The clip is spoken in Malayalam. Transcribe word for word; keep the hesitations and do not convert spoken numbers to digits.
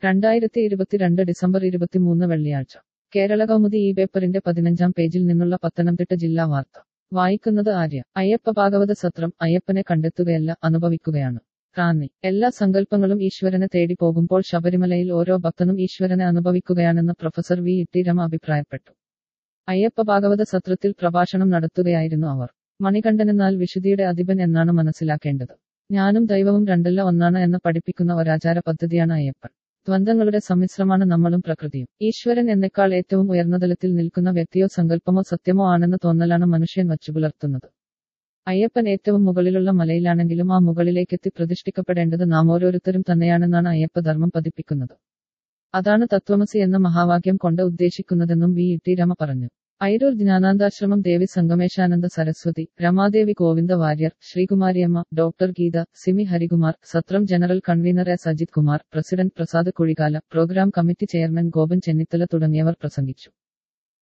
രണ്ടായിരത്തി ഇരുപത്തിരണ്ട് ഡിസംബർ ഇരുപത്തിമൂന്ന് വെള്ളിയാഴ്ച കേരള കൗമുദി ഈ പേപ്പറിന്റെ പതിനഞ്ചാം പേജിൽ നിന്നുള്ള പത്തനംതിട്ട ജില്ലാ വാർത്ത വായിക്കുന്നത് ആര്യ. അയ്യപ്പ ഭാഗവത സത്രം. അയ്യപ്പനെ കണ്ടെത്തുകയല്ല, അനുഭവിക്കുകയാണ്. റാന്നി. എല്ലാ സങ്കല്പങ്ങളും ഈശ്വരനെ തേടി പോകുമ്പോൾ ശബരിമലയിൽ ഓരോ ഭക്തനും ഈശ്വരനെ അനുഭവിക്കുകയാണെന്ന് പ്രൊഫസർ വി ഇട്ടി രമ അഭിപ്രായപ്പെട്ടു. അയ്യപ്പ ഭാഗവത സത്രത്തിൽ പ്രഭാഷണം നടത്തുകയായിരുന്നു അവർ. മണികണ്ഠനെന്നാൽ വിശുദ്ധിയുടെ അധിപൻ എന്നാണ് മനസ്സിലാക്കേണ്ടത്. ഞാനും ദൈവവും രണ്ടല്ല ഒന്നാണ് എന്ന് പഠിപ്പിക്കുന്ന ഒരാചാര പദ്ധതിയാണ് അയ്യപ്പൻ. ദ്വന്ദ്ങ്ങളുടെ സമ്മിശ്രമാണ് നമ്മളും പ്രകൃതിയും. ഈശ്വരൻ എന്നെക്കാൾ ഏറ്റവും ഉയർന്ന തലത്തിൽ നിൽക്കുന്ന വ്യക്തിയോ സങ്കല്പമോ സത്യമോ ആണെന്ന് തോന്നലാണ് മനുഷ്യൻ വച്ചുപുലർത്തുന്നത്. അയ്യപ്പൻ ഏറ്റവും മുകളിലുള്ള മലയിലാണെങ്കിലും ആ മുകളിലേക്കെത്തി പ്രതിഷ്ഠിക്കപ്പെടേണ്ടത് നാം ഓരോരുത്തരും തന്നെയാണെന്നാണ് അയ്യപ്പധർമ്മം പതിപ്പിക്കുന്നത്. അതാണ് തത്വമസി എന്ന മഹാവാക്യം കൊണ്ട് ഉദ്ദേശിക്കുന്നതെന്നും വി ഇട്ടി രമ പറഞ്ഞു. അയിരൂർ ജ്ഞാനാന്താശ്രമം ദേവി സംഗമേശാനന്ദ സരസ്വതി, രമാദേവി ഗോവിന്ദ വാര്യർ, ശ്രീകുമാരിയമ്മ, ഡോക്ടർ ഗീത, സിമി ഹരികുമാർ, സത്രം general convener S Ajith Kumar, president Prasad Kuzhikala, program committee chairman Gopan Chennithala തുടങ്ങിയവർ പ്രസംഗിച്ചു.